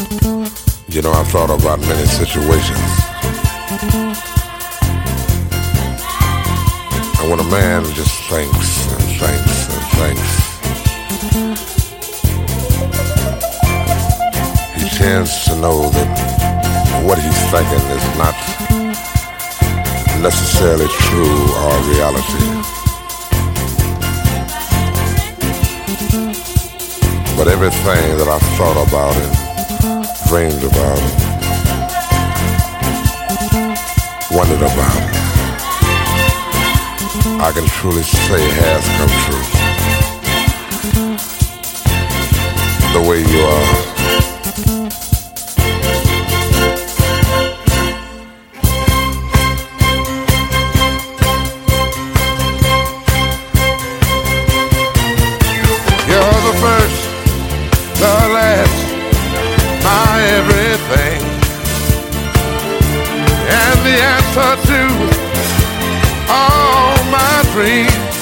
You know, I've thought about many situations. And when a man just thinks and thinks and thinks, he tends to know that what he's thinking is not necessarily true or reality. But everything that I've thought about and dreamed about it, wondered about it, I can truly say has come true. The way you are. You're the first, the last, my everything, and the answer to all my dreams.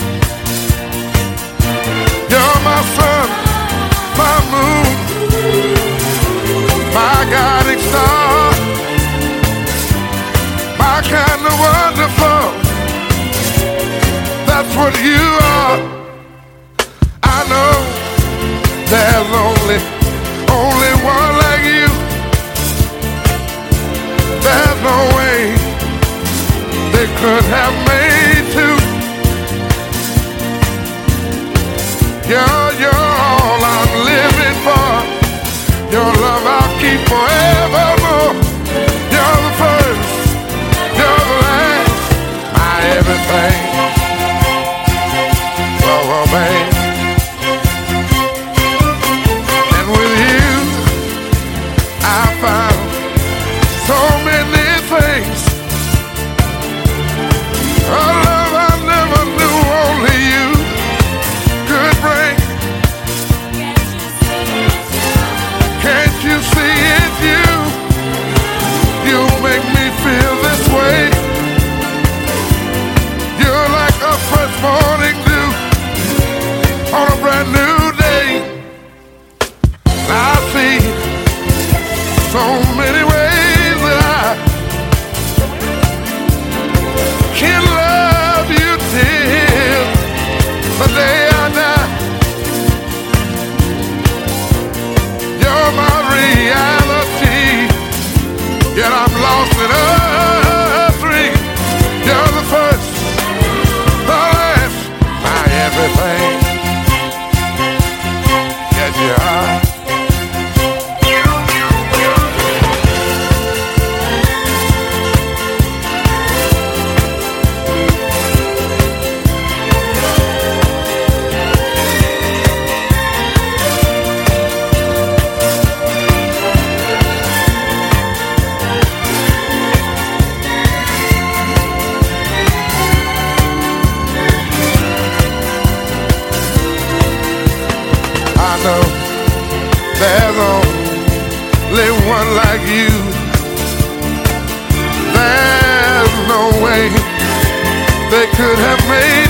You're my sun, my moon, my guiding star, my kind of wonderful. That's what you are. I know there's only one like you. There's no way they could have made two. You're all I'm living for. Your love I'll keep forevermore. You're the first, you're the last, my everything. Oh, oh, babe. And with you, I found so many things. A love I never knew only you could bring. Can't you see it's you? You make me feel this way. You're like a fresh morning dew on a brand new day. I see so many ways that I can love you till the day I die. You're my reality, yet I'm lost in a dream. You're the first, the last, my everything. Yes, you are. There's only one like you. There's no way they could have made